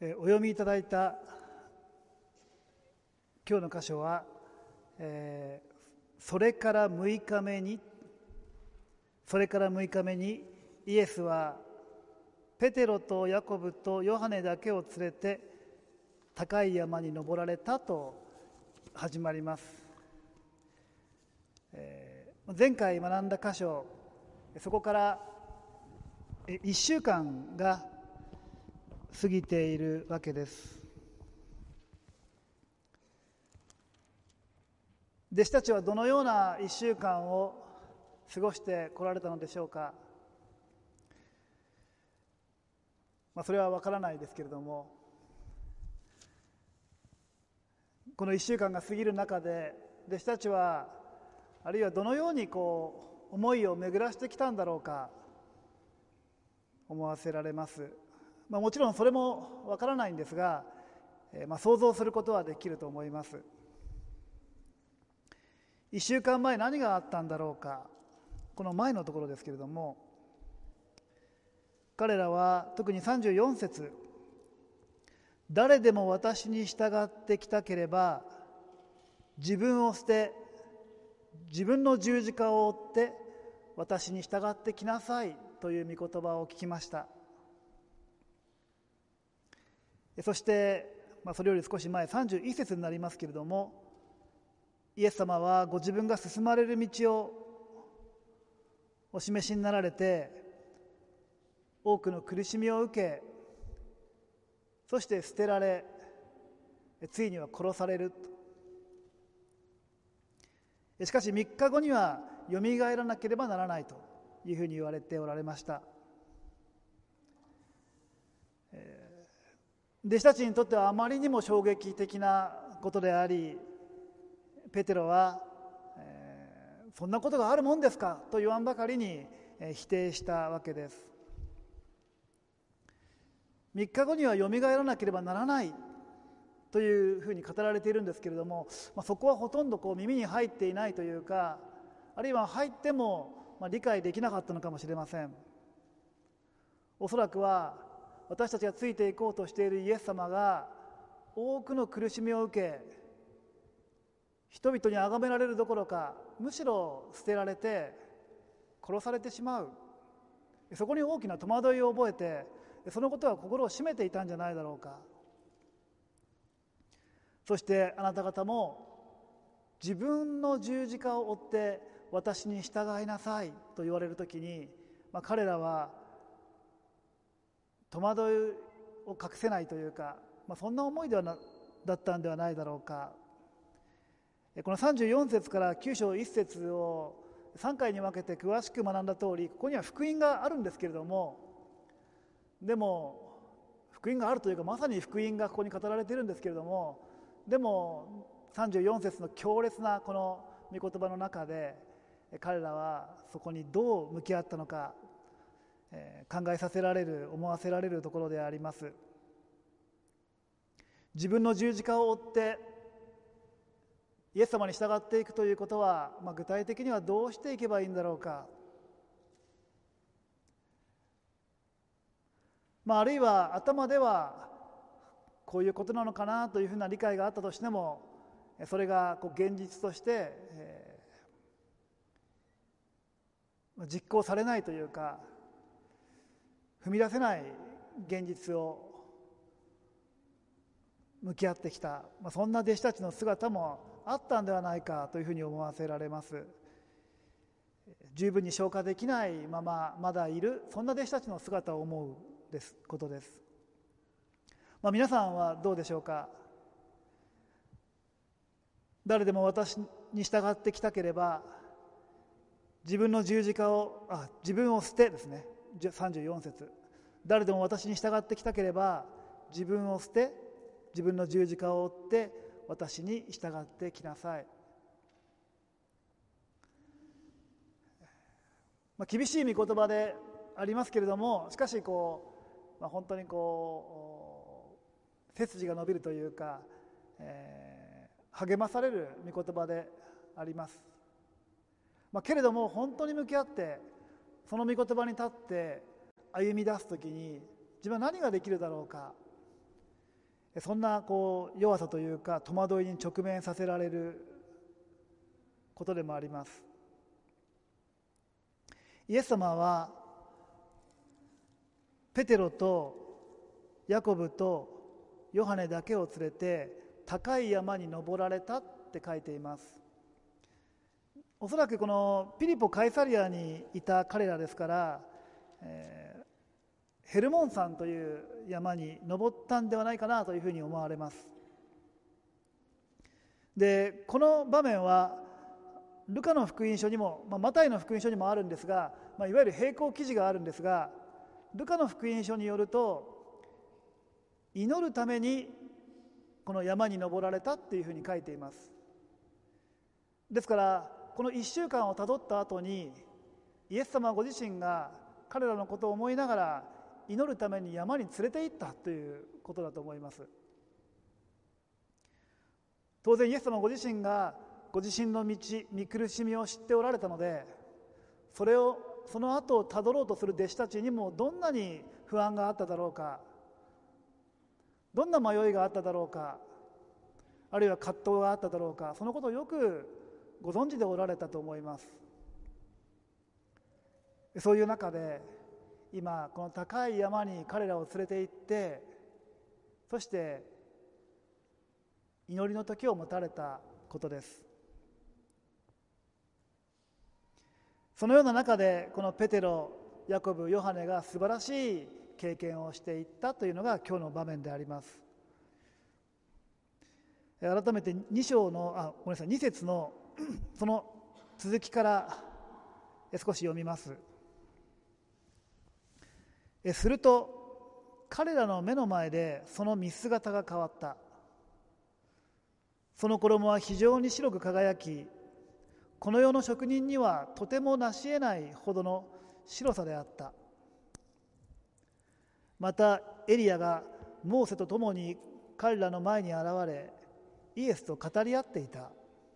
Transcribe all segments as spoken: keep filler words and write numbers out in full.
お読みいただいた今日の箇所は、えー、それからむいかめにそれからむいかめにイエスはペテロとヤコブとヨハネだけを連れて高い山に登られたと始まります。えー、前回学んだ箇所、そこからいっしゅうかんが過ぎているわけです。弟子たちはどのようないっしゅうかんを過ごしてこられたのでしょうか。まあ、それは分からないですけれども、このいっしゅうかんが過ぎる中で弟子たちはあるいはどのようにこう思いを巡らしてきたんだろうか思わせられます。まあ、もちろんそれもわからないんですが、えーまあ、想像することはできると思います。いっしゅうかんまえ何があったんだろうか。この前のところですけれども、彼らは特にさんじゅうよん節、誰でも私に従ってきたければ自分を捨て自分の十字架を追って私に従ってきなさいという御言葉を聞きました。そして、まあ、それより少し前さんじゅういち節になりますけれども、イエス様はご自分が進まれる道をお示しになられて、多くの苦しみを受け、そして捨てられ、ついには殺されると。しかしみっかごにはよみがえらなければならないというふうに言われておられました。弟子たちにとってはあまりにも衝撃的なことであり、ペテロは、えー、そんなことがあるもんですかと言わんばかりに、えー、否定したわけです。みっかごにはよみがえらなければならないというふうに語られているんですけれども、まあ、そこはほとんどこう耳に入っていないというか、あるいは入っても、まあ、理解できなかったのかもしれません。おそらくは私たちがついていこうとしているイエス様が多くの苦しみを受け、人々に崇められるどころかむしろ捨てられて殺されてしまう、そこに大きな戸惑いを覚えて、そのことは心を締めていたんじゃないだろうか。そしてあなた方も自分の十字架を追って私に従いなさいと言われるときに、まあ、彼らは戸惑いを隠せないというか、まあ、そんな思いではなだったんではないだろうか。このさんじゅうよん節からきゅう章いち節をさんかいに分けて詳しく学んだ通り、ここには福音があるんですけれども、でも福音があるというかまさに福音がここに語られているんですけれども、でもさんじゅうよん節の強烈なこの御言葉の中で彼らはそこにどう向き合ったのか、えー、考えさせられる思わせられるところであります。自分の十字架を追ってイエス様に従っていくということは、まあ、具体的にはどうしていけばいいんだろうか。まあ、あるいは頭ではこういうことなのかなというふうな理解があったとしても、それがこう現実として、えー、実行されないというか、踏み出せない現実を向き合ってきた、まあ、そんな弟子たちの姿もあったんではないかというふうに思わせられます。十分に消化できないまままだいる、そんな弟子たちの姿を思うですことです。まあ、皆さんはどうでしょうか。誰でも私に従ってきたければ自分の十字架をあ自分を捨てですね。さんじゅうよん節、誰でも私に従ってきたければ自分を捨て自分の十字架を追って私に従ってきなさい。まあ、厳しい御言葉でありますけれども、しかしこう、まあ、本当にこう背筋が伸びるというか、えー、励まされる御言葉であります。まあ、けれども本当に向き合ってその御言葉に立って歩み出すときに自分は何ができるだろうか。 そんなこう弱さというか戸惑いに直面させられることでもあります。イエス様はペテロとヤコブとヨハネだけを連れて高い山に登られたって書いています。おそらくこのピリポ・カイサリアにいた彼らですから、えー、ヘルモン山という山に登ったんではないかなというふうに思われます。で、この場面はルカの福音書にも、まあ、マタイの福音書にもあるんですが、まあ、いわゆる並行記事があるんですが、ルカの福音書によると祈るためにこの山に登られたっていうふうに書いています。ですからこのいっしゅうかんをたどった後にイエス様ご自身が彼らのことを思いながら祈るために山に連れて行ったということだと思います。当然イエス様ご自身がご自身の道、御苦しみを知っておられたので、それをその後をたどろうとする弟子たちにもどんなに不安があっただろうか、どんな迷いがあっただろうか、あるいは葛藤があっただろうか、そのことをよくご存知でおられたと思います。そういう中で今この高い山に彼らを連れて行って、そして祈りの時を持たれたことです。そのような中でこのペテロ、ヤコブ、ヨハネが素晴らしい経験をしていったというのが今日の場面であります。改めてに章のあごめんなさいに節のその続きから少し読みます。すると彼らの目の前でその見姿が変わった。その衣は非常に白く輝き、この世の職人にはとても成し得ないほどの白さであった。またエリアがモーセと共に彼らの前に現れ、イエスと語り合っていた。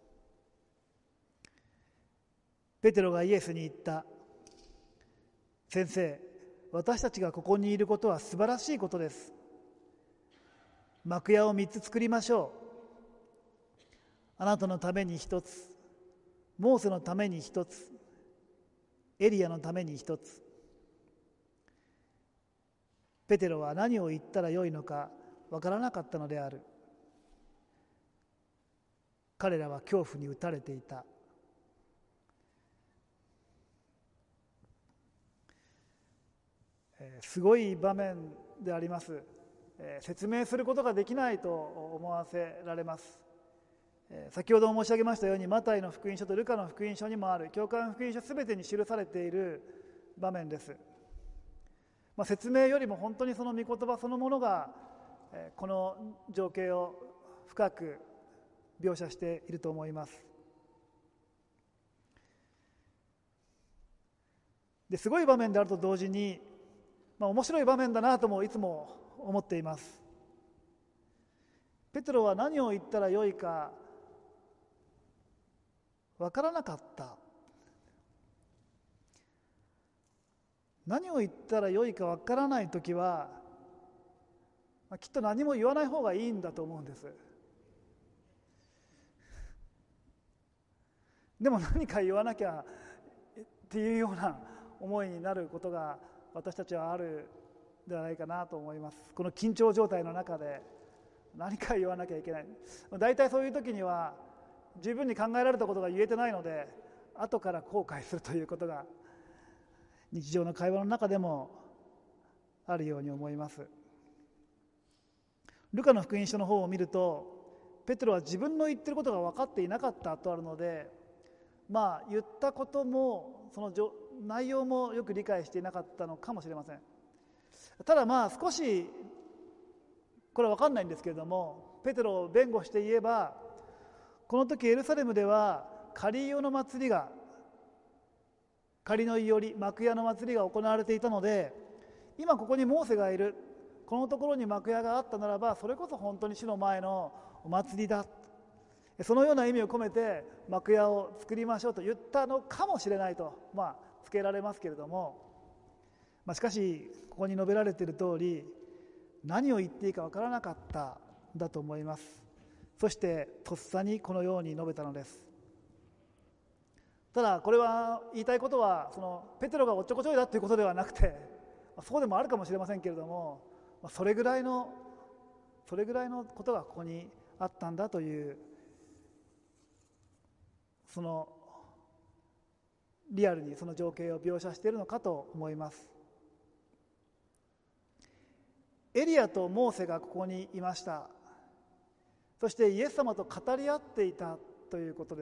ペテロがイエスに言った。先生、私たちがここにいることは素晴らしいことです。幕屋を三つ作りましょう。あなたのために一つ、モーセのために一つ、エリアのために一つ。ペテロは何を言ったらよいのかわからなかったのである。彼らは恐怖に打たれていた。えー、すごい場面であります。えー、説明することができないと思わせられます。えー、先ほども申し上げましたように、マタイの福音書とルカの福音書にもある教会の福音書すべてに記されている場面です。まあ、説明よりも本当にその御言葉そのものが、えー、この情景を深く描写していると思います。ですごい場面であると同時に、まあ、面白い場面だなともいつも思っています。ペテロは何を言ったらよいか分からなかった。何を言ったらよいか分からないときは、まあ、きっと何も言わない方がいいんだと思うんです。でも何か言わなきゃっていうような思いになることが私たちはあるではないかなと思います。この緊張状態の中で何か言わなきゃいけない。だいたいそういう時には十分に考えられたことが言えてないので、後から後悔するということが日常の会話の中でもあるように思います。ルカの福音書の方を見ると、ペテロは自分の言っていることが分かっていなかったとあるので、まあ言ったこともその内容もよく理解していなかったのかもしれません。ただまあ少しこれは分かんないんですけれども、ペテロを弁護して言えば、この時エルサレムでは仮伊予の祭りが仮の伊予り幕屋の祭りが行われていたので、今ここにモーセがいる、このところに幕屋があったならば、それこそ本当に主の前のお祭りだ、そのような意味を込めて幕屋を作りましょうと言ったのかもしれないと、まあ、つけられますけれども、まあ、しかしここに述べられている通り、何を言っていいか分からなかっただと思います。そしてとっさにこのように述べたのです。ただこれは言いたいことは、そのペテロがおっちょこちょいだということではなくて、そうでもあるかもしれませんけれども、それぐらいのそれぐらいのことがここにあったんだという、そのリアルにその情景を描写しているのかと思います。エリアとモーセがここにいました。そしてイエス様と語り合っていたということです。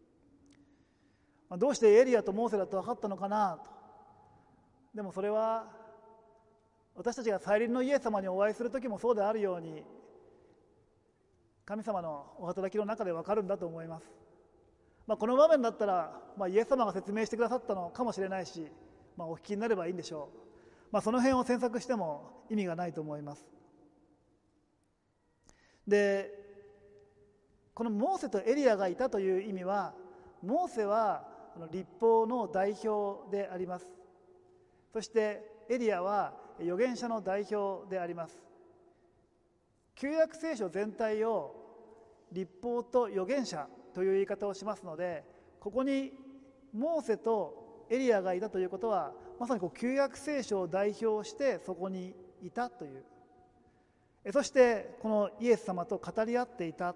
どうしてエリアとモーセだと分かったのかなと。でもそれは私たちが再臨のイエス様にお会いする時もそうであるように、神様のお働きの中で分かるんだと思います。まあ、この場面だったら、まあ、イエス様が説明してくださったのかもしれないし、まあ、お聞きになればいいんでしょう。まあ、その辺を詮索しても意味がないと思います。で、このモーセとエリアがいたという意味は、モーセは律法の代表であります。そしてエリアは預言者の代表であります。旧約聖書全体を律法と預言者という言い方をしますので、ここにモーセとエリアがいたということは、まさにこう旧約聖書を代表してそこにいたという、そしてこのイエス様と語り合っていた。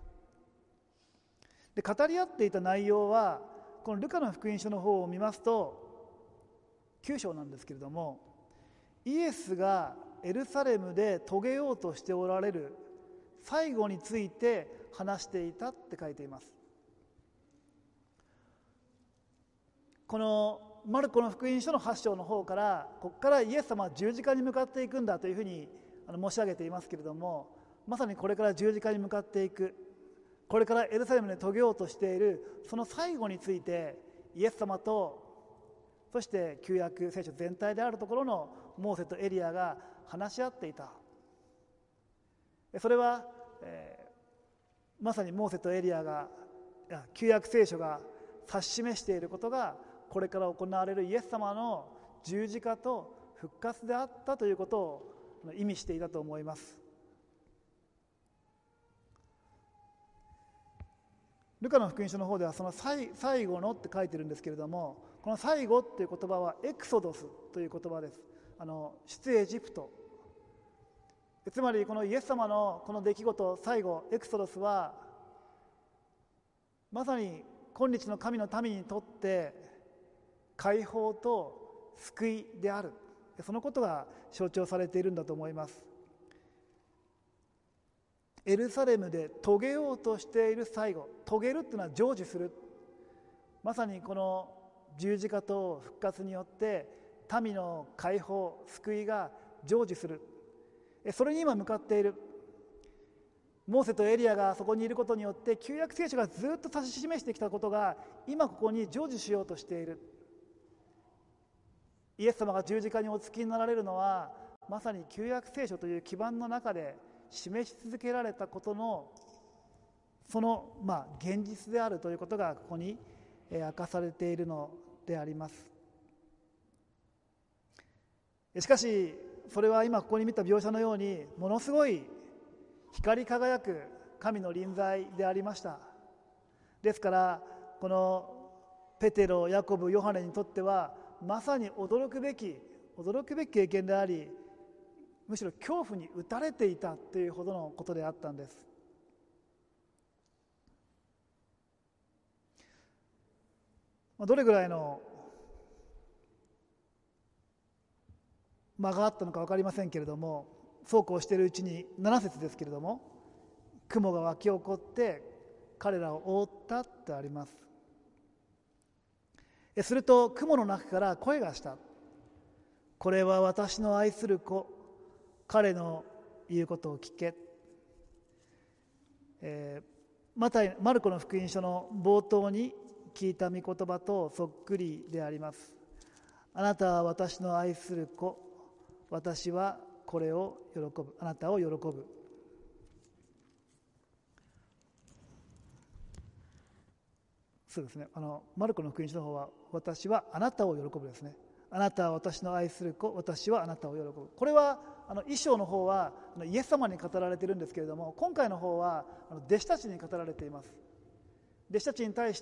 で、語り合っていた内容は、このルカの福音書の方を見ますときゅう章なんですけれども、イエスがエルサレムで遂げようとしておられる最後について話していたって書いています。このマルコの福音書のはち章の方から、ここからイエス様は十字架に向かっていくんだというふうに申し上げていますけれども、まさにこれから十字架に向かっていく、これからエルサレムで遂げようとしているその最後について、イエス様とそして旧約聖書全体であるところのモーセとエリアが話し合っていた。それは、えー、まさにモーセとエリアが、旧約聖書が指し示していることが、これから行われるイエス様の十字架と復活であったということを意味していたと思います。ルカの福音書の方ではその 最, 最後のって書いてるんですけれども、この最後っていう言葉はエクソドスという言葉です。あの出エジプト、つまりこのイエス様のこの出来事、最後エクソドスはまさに今日の神の民にとって解放と救いである、そのことが象徴されているんだと思います。エルサレムで遂げようとしている最後、遂げるっていうのは成就する、まさにこの十字架と復活によって民の解放、救いが成就する、それに今向かっている。モーセとエリアがそこにいることによって、旧約聖書がずっと指し示してきたことが今ここに成就しようとしている。イエス様が十字架にお付きになられるのは、まさに旧約聖書という基盤の中で示し続けられたことのその、まあ、現実であるということがここに明かされているのであります。しかしそれは今ここに見た描写のように、ものすごい光り輝く神の臨在でありました。ですからこのペテロ、ヤコブ、ヨハネにとってはまさに驚くべき驚くべき経験であり、むしろ恐怖に打たれていたというほどのことであったんです。どれぐらいの間があったのか分かりませんけれども、そうこうしているうちになな節ですけれども、雲が湧き起こって彼らを覆ったってあります。すると雲の中から声がした。これは私の愛する子、彼の言うことを聞け。えー、マタイ、マルコの福音書の冒頭に聞いた御言葉とそっくりであります。あなたは私の愛する子、私はこれを喜ぶ、あなたを喜ぶ。そうですね、あのマルコの福音書の方は私はあなたを喜ぶですね。あなたは私の愛する子、私はあなたを喜ぶ。これはあの衣装の方はイエス様に語られているんですけれども、今回の方は弟子たちに語られています。弟子たちに対して、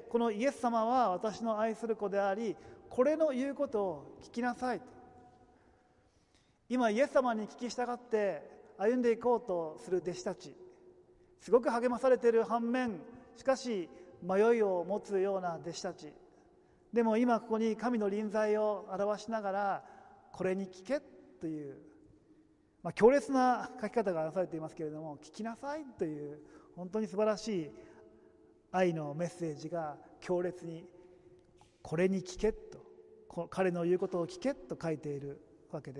このイエス様は私の愛する子であり、これの言うことを聞きなさいと。今イエス様に聞き従って歩んでいこうとする弟子たち、すごく励まされている反面、しかし迷いを持つような弟子たちでも、今ここに神の臨在を表しながら、これに聞けという、まあ、強烈な書き方がなされていますけれども、聞きなさいという本当に素晴らしい愛のメッセージが強烈に、これに聞けと、彼の言うことを聞けと書いているわけです。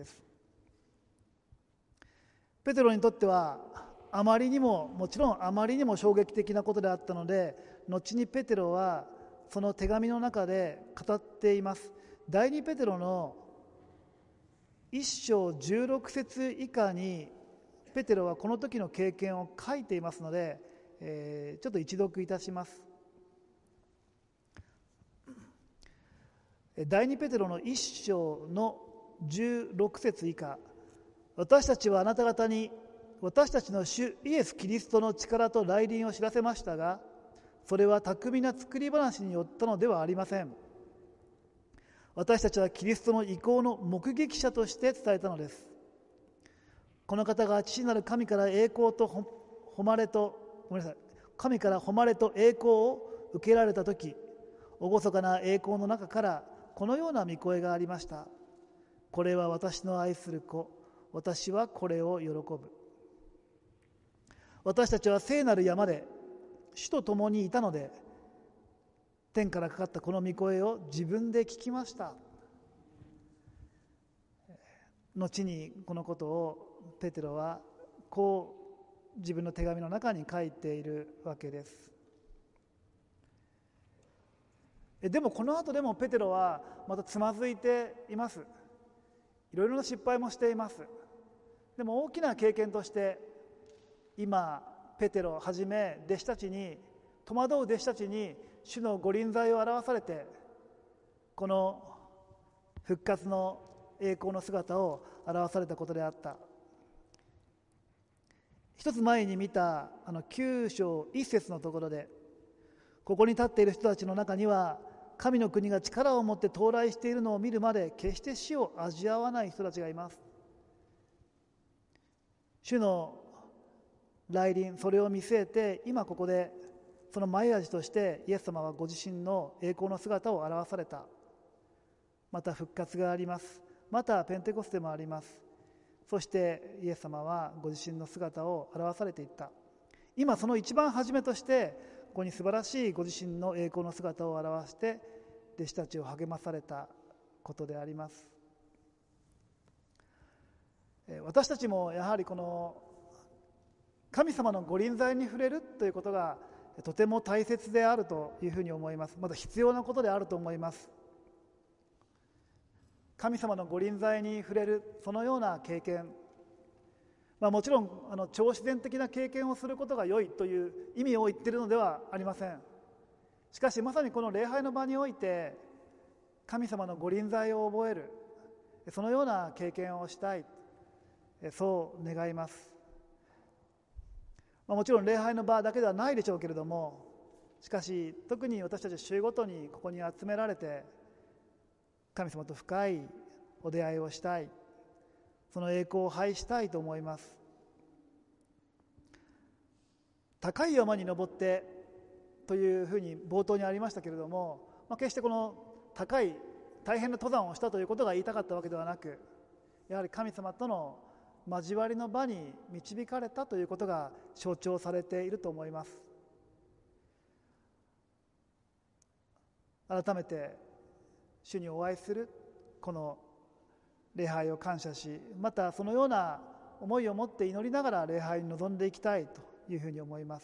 ペテロにとってはあまりにももちろんあまりにも衝撃的なことであったので、後にペテロはその手紙の中で語っています。第二ペテロの一章十六節以下にペテロはこの時の経験を書いていますので、えー、ちょっと一読いたします。第二ペテロの一章の十六節以下、私たちはあなた方に私たちの主イエス・キリストの力と来臨を知らせましたが、それは巧みな作り話によったのではありません。私たちはキリストの意向の目撃者として伝えたのです。この方が父なる神から栄光と誉れとごめんなさい神から誉れと栄光を受けられたとき、厳かな栄光の中からこのような御声がありました。これは私の愛する子、私はこれを喜ぶ。私たちは聖なる山で主と共にいたので、天からかかったこの御声を自分で聞きました。後にこのことをペテロはこう自分の手紙の中に書いているわけです。でもこの後でもペテロはまたつまずいています。いろいろな失敗もしています。でも大きな経験として、今ペテロはじめ弟子たちに、戸惑う弟子たちに主の御臨在を表されて、この復活の栄光の姿を表されたことであった。一つ前に見たあのきゅう章一節のところで、ここに立っている人たちの中には神の国が力を持って到来しているのを見るまで決して死を味わわない人たちがいます。主の来臨、それを見据えて、今ここでその前味としてイエス様はご自身の栄光の姿を表された。また復活があります。またペンテコステもあります。そしてイエス様はご自身の姿を表されていった。今その一番初めとして、ここに素晴らしいご自身の栄光の姿を表して弟子たちを励まされたことであります。私たちもやはりこの神様のご臨在に触れるということがとても大切であるというふうに思います。また必要なことであると思います。神様のご臨在に触れる、そのような経験、まあ、もちろんあの超自然的な経験をすることが良いという意味を言っているのではありません。しかしまさにこの礼拝の場において神様のご臨在を覚える、そのような経験をしたい、そう願います。まあ、もちろん礼拝の場だけではないでしょうけれども、しかし特に私たち週ごとにここに集められて神様と深いお出会いをしたい、その栄光を拝したいと思います。高い山に登ってというふうに冒頭にありましたけれども、まあ、決してこの高い大変な登山をしたということが言いたかったわけではなく、やはり神様との交わりの場に導かれたということが象徴されていると思います。改めて主にお会いするこの礼拝を感謝し、またそのような思いを持って祈りながら礼拝に臨んでいきたいというふうに思います。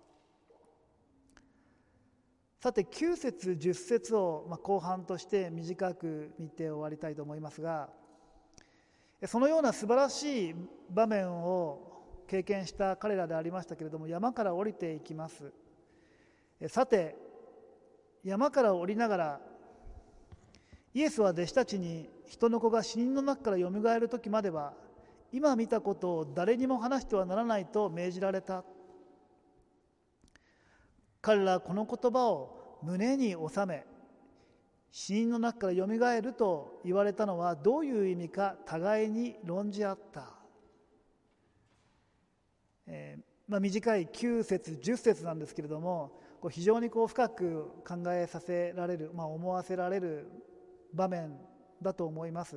さてきゅう節じゅっ節を後半として短く見て終わりたいと思いますが、そのような素晴らしい場面を経験した彼らでありましたけれども、山から降りていきます。さて山から降りながらイエスは弟子たちに、人の子が死人の中からよみがえる時までは今見たことを誰にも話してはならないと命じられた。彼らはこの言葉を胸に収め、死人の中からよみがえると言われたのはどういう意味か互いに論じ合った。えーまあ、短いきゅう節じゅっ節なんですけれども、こう非常にこう深く考えさせられる、まあ、思わせられる場面だと思います。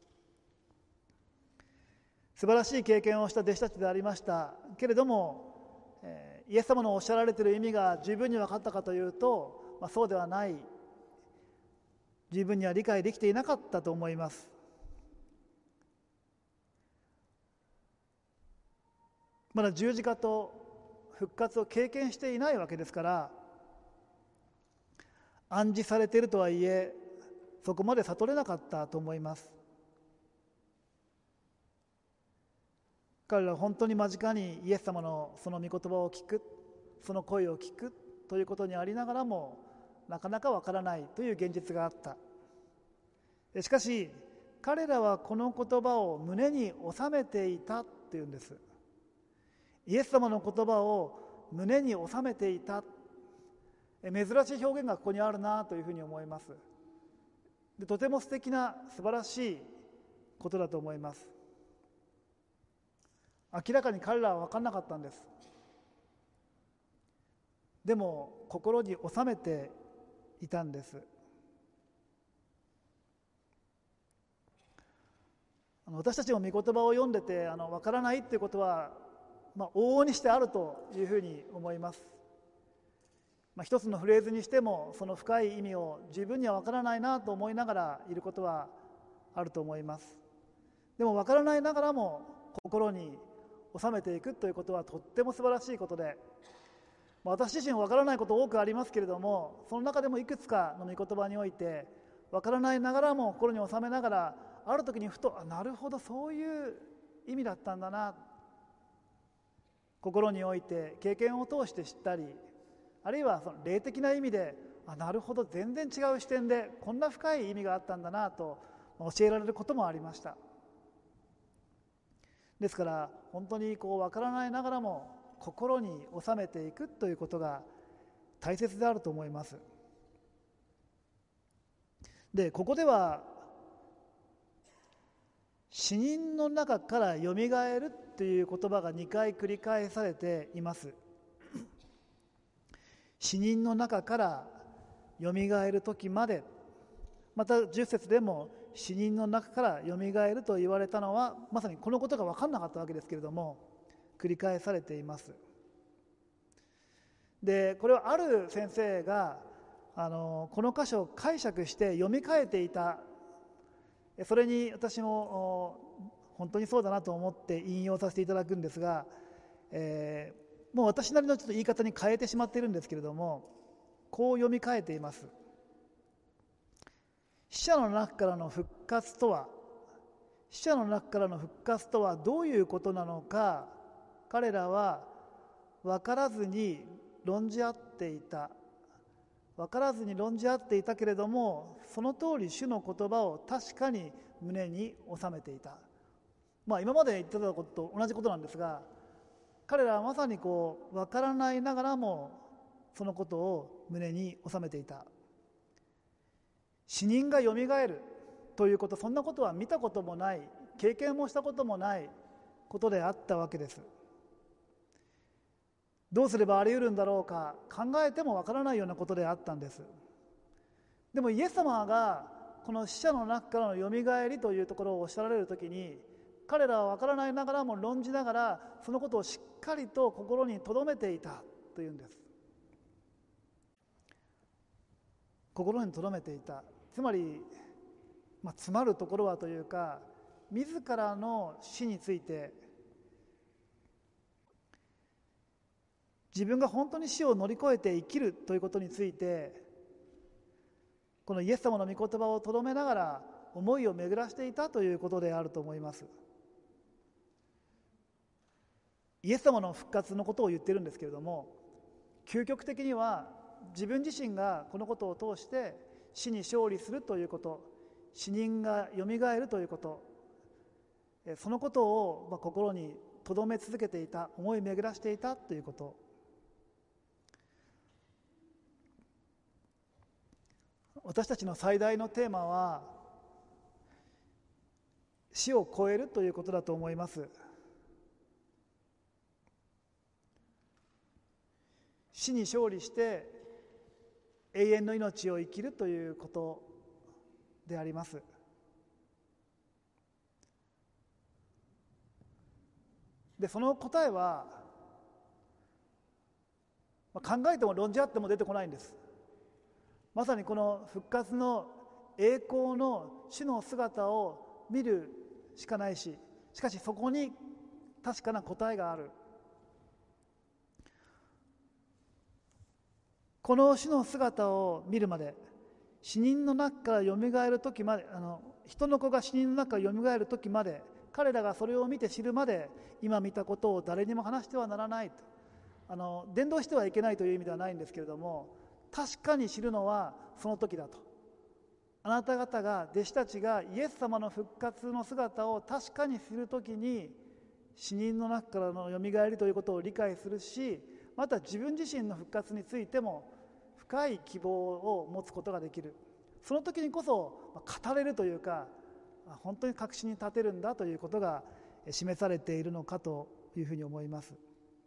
素晴らしい経験をした弟子たちでありましたけれども、えー、イエス様のおっしゃられている意味が十分に分かったかというと、まあ、そうではない、十分には理解できていなかったと思います。まだ十字架と復活を経験していないわけですから、暗示されているとはいえそこまで悟れなかったと思います。彼らは本当に間近にイエス様のその御言葉を聞く、その声を聞くということにありながらもなかなかわからないという現実があった。しかし彼らはこの言葉を胸に収めていたっていうんです。イエス様の言葉を胸に収めていた、珍しい表現がここにあるなというふうに思います。でとても素敵な素晴らしいことだと思います。明らかに彼らは分からなかったんです。でも心に収めていたんです。あの私たちも御言葉を読んでてあの分からないっていうことは、まあ、往々にしてあるというふうに思います。まあ、一つのフレーズにしてもその深い意味を十分には分からないなと思いながらいることはあると思います。でも分からないながらも心に収めていくということはとっても素晴らしいことで、まあ、私自身分からないこと多くありますけれども、その中でもいくつかの御言葉において分からないながらも心に収めながら、ある時にふとあなるほどそういう意味だったんだな、心において経験を通して知ったり、あるいはその霊的な意味であなるほど全然違う視点でこんな深い意味があったんだなと教えられることもありました。ですから本当にこう分からないながらも心に収めていくということが大切であると思います。でここでは死人の中からよみがえるという言葉がにかい繰り返されています。死人の中からよみがえる時まで、またじゅっ節でも死人の中からよみがえると言われたのはまさにこのことが分からなかったわけですけれども、繰り返されています。でこれはある先生があのこの箇所を解釈して読み替えていた。それに私も本当にそうだなと思って引用させていただくんですが、えー、もう私なりのちょっと言い方に変えてしまっているんですけれども、こう読み替えています。死者の中からの復活とは、死者の中からの復活とはどういうことなのか、彼らは分からずに論じ合っていた。分からずに論じ合っていたけれども、その通り主の言葉を確かに胸に収めていた。まあ今まで言ってたことと同じことなんですが、彼らはまさにこう分からないながらもそのことを胸に収めていた。死人がよみがえるということ、そんなことは見たこともない、経験もしたこともないことであったわけです。どうすればあり得るんだろうか、考えてもわからないようなことであったんです。でもイエス様がこの死者の中からのよみがえりというところをおっしゃられるときに、彼らはわからないながらも論じながらそのことをしっかりと心に留めていたというんです。心に留めていた、つまり、まあ、詰まるところはというか、自らの死について、自分が本当に死を乗り越えて生きるということについて、このイエス様の御言葉をとどめながら思いを巡らしていたということであると思います。イエス様の復活のことを言っているんですけれども、究極的には自分自身がこのことを通して死に勝利するということ、死人がよみがえるということ、 そのことを心に留め続けていた、思い巡らしていたということ。私たちの最大のテーマは死を超えるということだと思います。死に勝利して永遠の命を生きるということであります。で、その答えは考えても論じ合っても出てこないんです。まさにこの復活の栄光の主の姿を見るしかないし、しかしそこに確かな答えがある。この主の姿を見るまで、死人の中からよみがえる時まで、あの人の子が死人の中からよみがえる時まで、彼らがそれを見て知るまで、今見たことを誰にも話してはならないと、あの伝道してはいけないという意味ではないんですけれども、確かに知るのはその時だと。あなた方が、弟子たちがイエス様の復活の姿を確かに知るときに、死人の中からのよみがえりということを理解するし、また自分自身の復活についても深い希望を持つことができる。その時にこそ語れるというか、本当に確信に立てるんだということが示されているのかというふうに思います。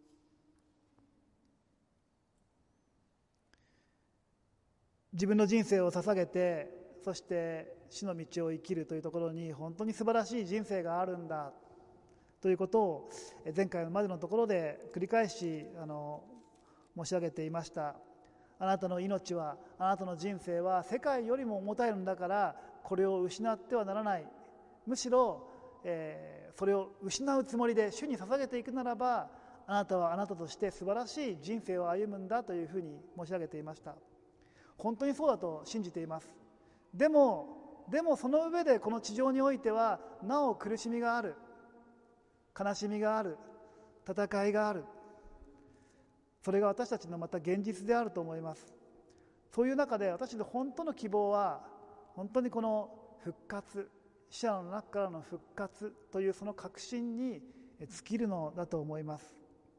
自分の人生を捧げて、そして死の道を生きるというところに本当に素晴らしい人生があるんだということを前回までのところで繰り返しあの申し上げていました。あなたの命は、あなたの人生は世界よりも重たいのだから、これを失ってはならない。むしろ、えー、それを失うつもりで主に捧げていくならば、あなたはあなたとして素晴らしい人生を歩むんだというふうに申し上げていました。本当にそうだと信じています。でも、でもその上でこの地上においてはなお苦しみがある、悲しみがある、戦いがある。それが私たちのまた現実であると思います。そういう中で私の本当の希望は、本当にこの復活、死者の中からの復活というその確信に尽きるのだと思います。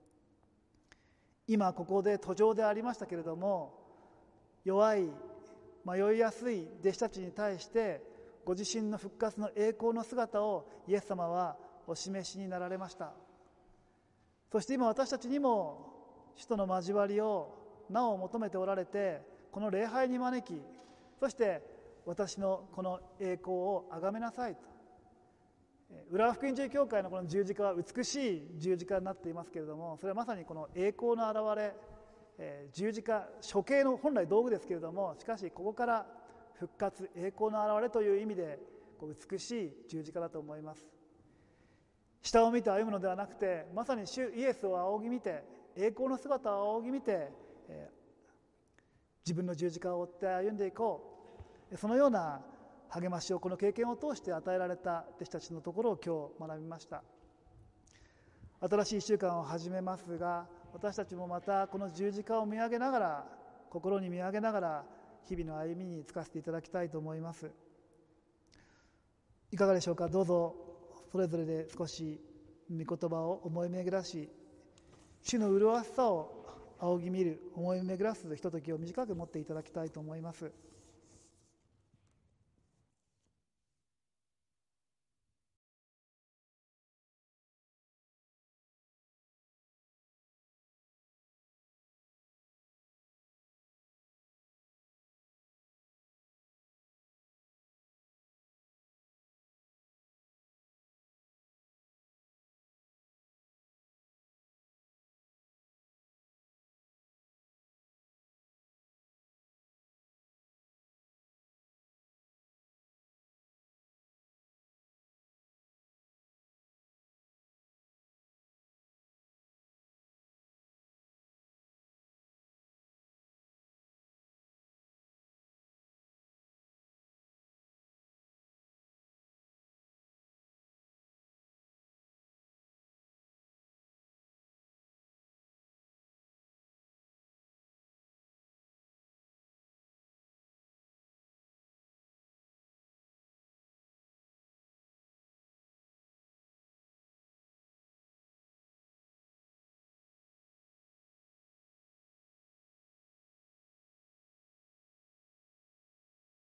今ここで途上でありましたけれども、弱い、迷いやすい弟子たちに対してご自身の復活の栄光の姿をイエス様はお示しになられました。そして今私たちにも主との交わりをなお求めておられて、この礼拝に招き、そして私のこの栄光をあがめなさいと。浦和福音教会のこの十字架は美しい十字架になっていますけれども、それはまさにこの栄光の現れ、えー、十字架処刑の本来道具ですけれども、しかしここから復活、栄光の現れという意味でこう美しい十字架だと思います。下を見て歩むのではなくて、まさに主イエスを仰ぎ見て、栄光の姿を仰ぎ見て、えー、自分の十字架を追って歩んでいこう。そのような励ましをこの経験を通して与えられた弟子たちのところを今日学びました。新しいいっしゅうかんを始めますが、私たちもまたこの十字架を見上げながら、心に見上げながら日々の歩みにつかせていただきたいと思います。いかがでしょうか。どうぞそれぞれで少し御言葉を思い巡らし、主の麗しさを仰ぎ見る、思い巡らすひとときを短く持っていただきたいと思います。